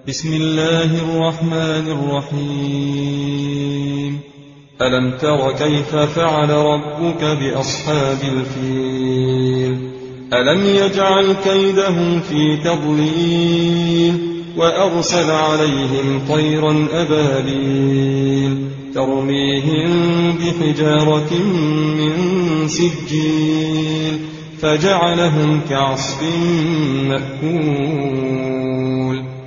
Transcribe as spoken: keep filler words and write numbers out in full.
بسم الله الرحمن الرحيم. ألم تر كيف فعل ربك بأصحاب الفيل؟ ألم يجعل كيدهم في تضليل وأرسل عليهم طيرا أبابيل ترميهم بحجارة من سجيل فجعلهم كعصف مأكول.